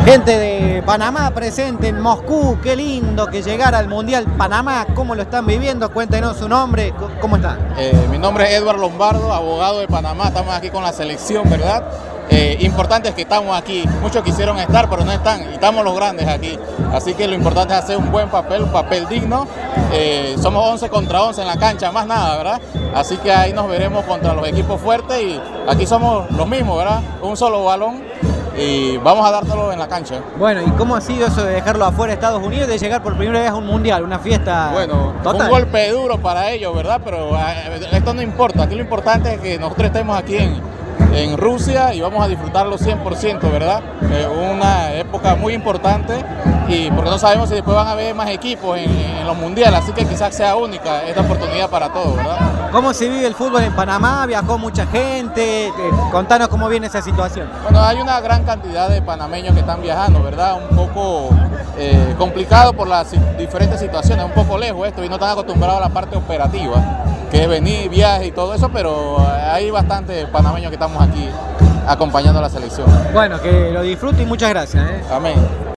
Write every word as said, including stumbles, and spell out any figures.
Gente de Panamá presente en Moscú, qué lindo que llegara al Mundial Panamá, ¿cómo lo están viviendo? Cuéntenos su nombre, ¿cómo está? Eh, mi nombre es Edward Lombardo, abogado de Panamá, estamos aquí con la selección, ¿verdad? Eh, importante es que estamos aquí, muchos quisieron estar pero no están y estamos los grandes aquí, así que lo importante es hacer un buen papel, un papel digno. Eh, somos once contra once en la cancha, más nada, ¿verdad? Así que ahí nos veremos contra los equipos fuertes y aquí somos los mismos, ¿verdad? Un solo balón y vamos a dártelo en la cancha. Bueno, ¿y cómo ha sido eso de dejarlo afuera de Estados Unidos y de llegar por primera vez a un mundial, una fiesta Bueno, total? un golpe duro para ellos, ¿verdad? Pero eh, esto no importa, aquí lo importante es que nosotros estemos aquí en, en Rusia y vamos a disfrutarlo cien por ciento, ¿verdad? Eh, una época muy importante y porque no sabemos si después van a haber más equipos en, en los mundiales, así que quizás sea única esta oportunidad para todos, ¿verdad? ¿Cómo se vive el fútbol en Panamá? ¿Viajó mucha gente? Eh, contanos cómo viene esa situación. Bueno, hay una gran cantidad de panameños que están viajando, ¿verdad? Un poco eh, complicado por las diferentes situaciones, un poco lejos esto y no están acostumbrados a la parte operativa, que es venir, viaje y todo eso, pero hay bastantes panameños que estamos aquí acompañando a la selección. Bueno, que lo disfrute y muchas gracias, ¿eh? Amén.